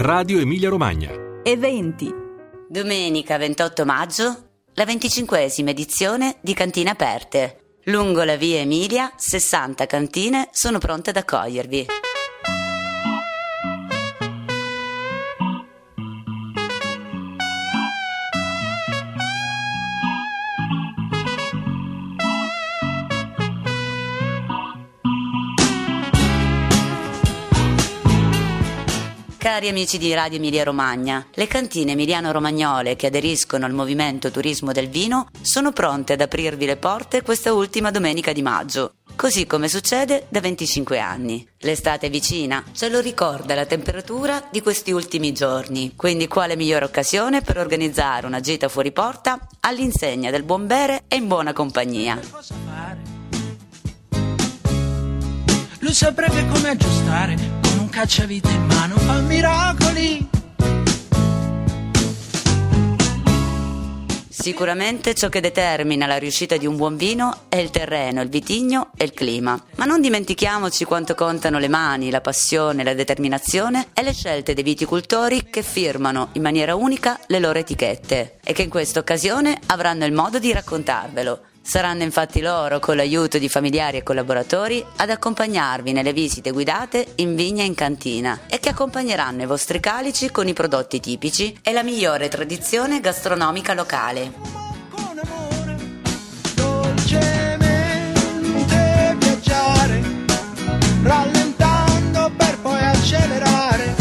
Radio Emilia Romagna. Eventi. Domenica 28 maggio, la 25esima edizione di Cantine Aperte. Lungo la via Emilia, 60 cantine sono pronte ad accogliervi. Cari amici di Radio Emilia Romagna, le cantine emiliano-romagnole che aderiscono al movimento Turismo del Vino sono pronte ad aprirvi le porte questa ultima domenica di maggio, così come succede da 25 anni. L'estate è vicina, ce lo ricorda la temperatura di questi ultimi giorni, quindi quale migliore occasione per organizzare una gita fuori porta all'insegna del buon bere e in buona compagnia. Lui saprebbe come aggiustare, con un cacciavite in mano fa miracoli. Sicuramente ciò che determina la riuscita di un buon vino è il terreno, il vitigno e il clima. Ma non dimentichiamoci quanto contano le mani, la passione, la determinazione e le scelte dei viticoltori che firmano in maniera unica le loro etichette e che in questa occasione avranno il modo di raccontarvelo. Saranno infatti loro, con l'aiuto di familiari e collaboratori, ad accompagnarvi nelle visite guidate in vigna e in cantina e che accompagneranno i vostri calici con i prodotti tipici e la migliore tradizione gastronomica locale. Con amore, dolcemente viaggiare, rallentando per poi accelerare,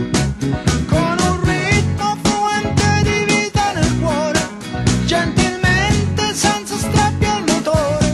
con un ritmo fluente di vita nel cuore, gentilmente senza strappi al motore.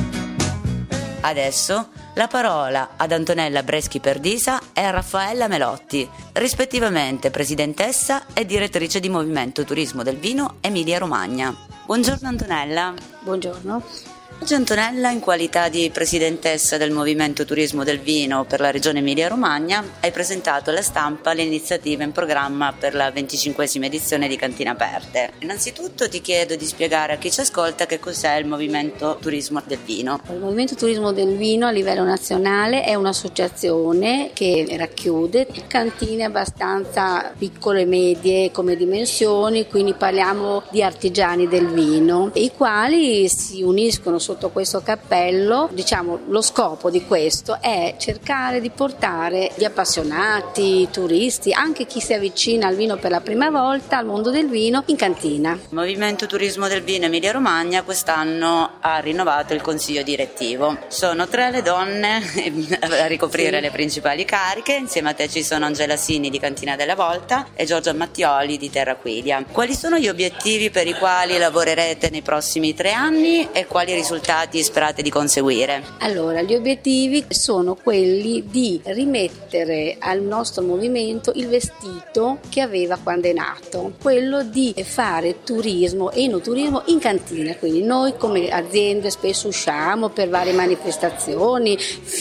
Adesso la parola ad Antonella Breschi-Perdisa e a Raffaella Melotti, rispettivamente presidentessa e direttrice di Movimento Turismo del Vino Emilia Romagna. Buongiorno Antonella. Buongiorno. Oggi Antonella, in qualità di presidentessa del Movimento Turismo del Vino per la regione Emilia Romagna, hai presentato alla stampa le iniziative in programma per la 25esima edizione di Cantine Aperte. Innanzitutto ti chiedo di spiegare a chi ci ascolta che cos'è il Movimento Turismo del Vino. Il Movimento Turismo del Vino a livello nazionale è un'associazione che racchiude cantine abbastanza piccole e medie come dimensioni, quindi parliamo di artigiani del vino, i quali si uniscono sotto questo cappello. Diciamo, lo scopo di questo è cercare di portare gli appassionati, turisti, anche chi si avvicina al vino per la prima volta, al mondo del vino, in cantina. Il Movimento Turismo del Vino Emilia Romagna quest'anno ha rinnovato il consiglio direttivo. Sono 3 le donne a ricoprire le principali cariche. Insieme a te ci sono Angela Sini di Cantina della Volta e Giorgia Mattioli di Terra Quilia. Quali sono gli obiettivi per i quali lavorerete nei prossimi 3 anni e quali risultati sperate di conseguire? Allora, gli obiettivi sono quelli di rimettere al nostro movimento il vestito che aveva quando è nato, quello di fare turismo, enoturismo in cantina. Quindi noi come aziende spesso usciamo per varie manifestazioni,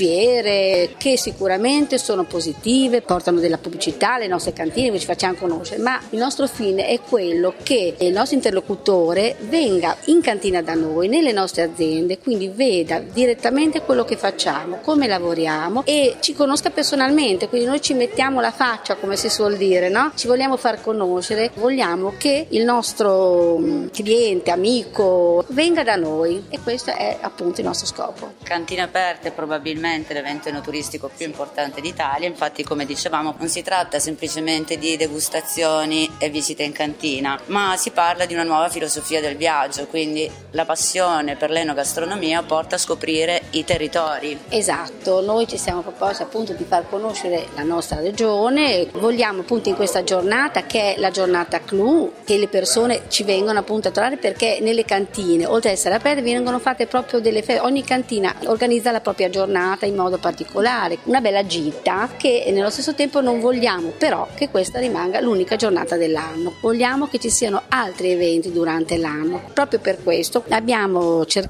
fiere che sicuramente sono positive, portano della pubblicità alle nostre cantine, ci facciamo conoscere, ma il nostro fine è quello che il nostro interlocutore venga in cantina da noi, nelle nostre aziende, quindi veda direttamente quello che facciamo, come lavoriamo e ci conosca personalmente. Quindi noi ci mettiamo la faccia, come si suol dire, no? Ci vogliamo far conoscere, vogliamo che il nostro cliente, amico venga da noi e questo è appunto il nostro scopo. Cantine Aperte è probabilmente l'evento enoturistico più importante d'Italia. Infatti, come dicevamo, non si tratta semplicemente di degustazioni e visite in cantina, ma si parla di una nuova filosofia del viaggio, quindi la passione per l'enogastronomia porta a scoprire i territori. Esatto, noi ci siamo proposti appunto di far conoscere la nostra regione, vogliamo appunto in questa giornata, che è la giornata clou, che le persone ci vengono appunto a trovare, perché nelle cantine, oltre ad essere aperte, vengono fatte proprio delle feste, ogni cantina organizza la propria giornata in modo particolare, una bella gita, che nello stesso tempo non vogliamo però che questa rimanga l'unica giornata dell'anno, vogliamo che ci siano altri eventi durante l'anno. Proprio per questo abbiamo cercato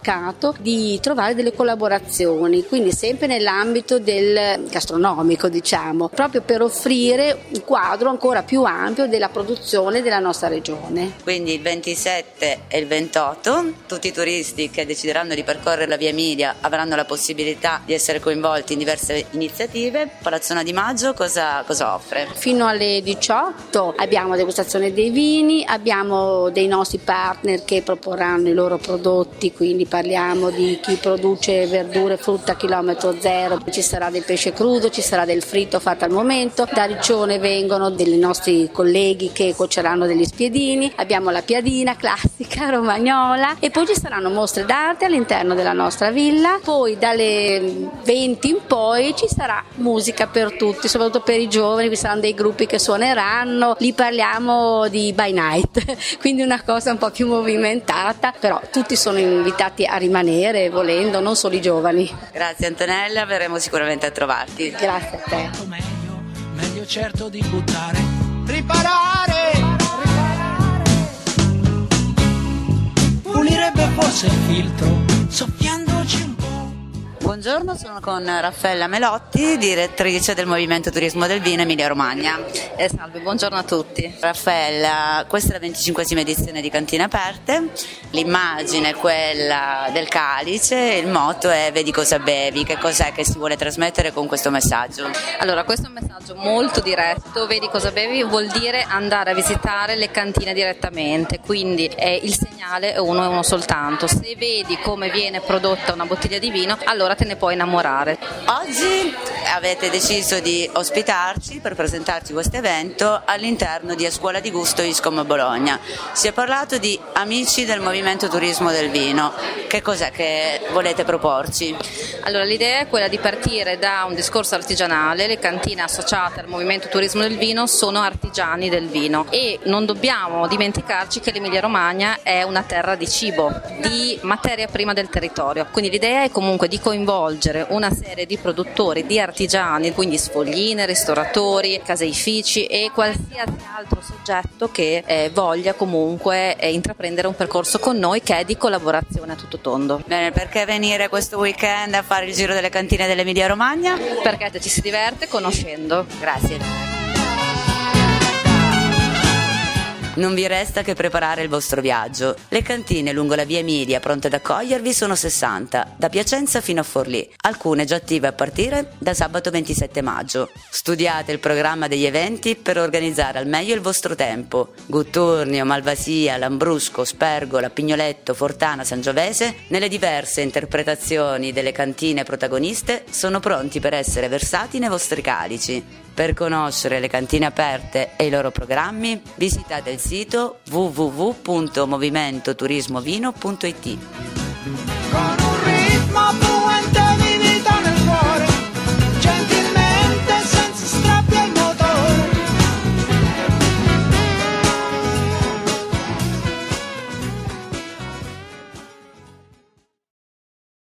cercato di trovare delle collaborazioni, quindi sempre nell'ambito del gastronomico, diciamo, proprio per offrire un quadro ancora più ampio della produzione della nostra regione. Quindi il 27 e il 28 tutti i turisti che decideranno di percorrere la Via Emilia avranno la possibilità di essere coinvolti in diverse iniziative. Palazzona di Maggio cosa offre? Fino alle 18 abbiamo degustazione dei vini, abbiamo dei nostri partner che proporranno i loro prodotti, quindi parliamo di chi produce verdure e frutta a chilometro zero, ci sarà del pesce crudo, ci sarà del fritto fatto al momento, da Riccione vengono dei nostri colleghi che cuoceranno degli spiedini, abbiamo la piadina classica romagnola e poi ci saranno mostre d'arte all'interno della nostra villa, poi dalle 20 in poi ci sarà musica per tutti, soprattutto per i giovani, vi saranno dei gruppi che suoneranno, lì parliamo di by night, quindi una cosa un po' più movimentata, però tutti sono invitati a rimanere volendo, non solo i giovani. Grazie Antonella, verremo sicuramente a trovarti. Grazie a te. Meglio certo di buttare, riparare, pulirebbe forse il filtro, soffiandoci un po'. Buongiorno, sono con Raffaella Melotti, direttrice del Movimento Turismo del Vino Emilia Romagna. Salve, buongiorno a tutti. Raffaella, questa è la 25esima edizione di Cantine Aperte, l'immagine è quella del calice, il motto è vedi cosa bevi, che cos'è che si vuole trasmettere con questo messaggio? Allora, questo è un messaggio molto diretto, vedi cosa bevi vuol dire andare a visitare le cantine direttamente, quindi il segnale è uno soltanto, se vedi come viene prodotta una bottiglia di vino allora te ne puoi innamorare. Oggi avete deciso di ospitarci per presentarci questo evento all'interno di A Scuola di Gusto ISCOM Bologna. Si è parlato di Amici del Movimento Turismo del Vino. Che cos'è che volete proporci? Allora, l'idea è quella di partire da un discorso artigianale, le cantine associate al Movimento Turismo del Vino sono artigiani del vino e non dobbiamo dimenticarci che l'Emilia Romagna è una terra di cibo, di materia prima del territorio, quindi l'idea è comunque di coinvolgere una serie di produttori, di artigiani, quindi sfogline, ristoratori, caseifici e qualsiasi altro soggetto che voglia comunque intraprendere un percorso con noi che è di collaborazione a tutto tondo. Bene, perché venire questo weekend a fare il giro delle cantine dell'Emilia Romagna? Perché ci si diverte conoscendo. Grazie. Non vi resta che preparare il vostro viaggio. Le cantine lungo la via Emilia pronte ad accogliervi sono 60, da Piacenza fino a Forlì, alcune già attive a partire da sabato 27 maggio. Studiate il programma degli eventi per organizzare al meglio il vostro tempo. Gutturnio, Malvasia, Lambrusco, Spergola, Pignoletto, Fortana, Sangiovese, nelle diverse interpretazioni delle cantine protagoniste, sono pronti per essere versati nei vostri calici. Per conoscere le cantine aperte e i loro programmi, visitate il sito www.movimentoturismovino.it.